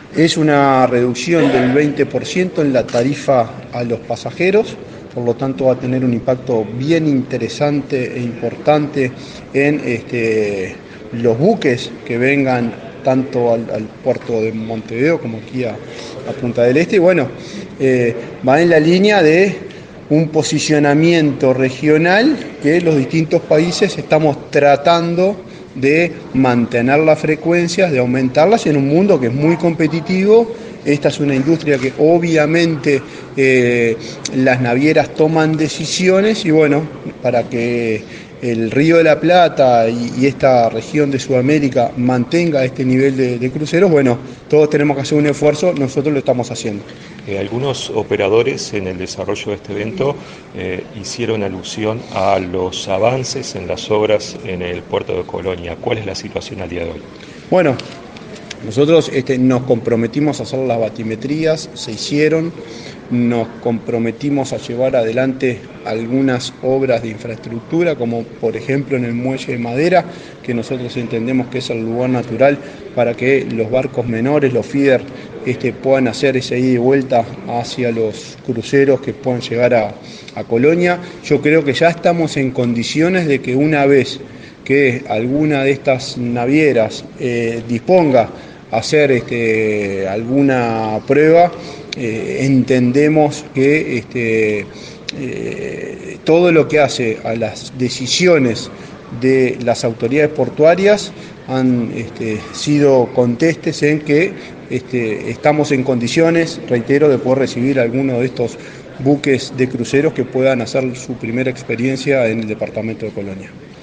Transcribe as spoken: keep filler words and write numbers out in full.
Es una reducción del veinte por ciento en la tarifa a los pasajeros, por lo tanto va a tener un impacto bien interesante e importante en este, los buques que vengan tanto al, al puerto de Montevideo como aquí a, a Punta del Este. Y bueno, eh, va en la línea de un posicionamiento regional que los distintos países estamos tratando de mantener las frecuencias, de aumentarlas en un mundo que es muy competitivo. Esta es una industria que obviamente eh, las navieras toman decisiones y bueno, para que el Río de la Plata y, y esta región de Sudamérica mantenga este nivel de, de cruceros, bueno, todos tenemos que hacer un esfuerzo, nosotros lo estamos haciendo. Eh, algunos operadores en el desarrollo de este evento eh, hicieron alusión a los avances en las obras en el puerto de Colonia. ¿Cuál es la situación al día de hoy? Bueno, nosotros este, nos comprometimos a hacer las batimetrías, se hicieron, nos comprometimos a llevar adelante algunas obras de infraestructura, como por ejemplo en el muelle de madera, que nosotros entendemos que es el lugar natural para que los barcos menores, los feeder, este, puedan hacer esa ida y vuelta hacia los cruceros que puedan llegar a, a Colonia. Yo creo que ya estamos en condiciones de que una vez que alguna de estas navieras eh, disponga a hacer este, alguna prueba, eh, entendemos que este, eh, todo lo que hace a las decisiones de las autoridades portuarias han este, sido contestes en que este, estamos en condiciones, reitero, de poder recibir alguno de estos buques de cruceros que puedan hacer su primera experiencia en el departamento de Colonia.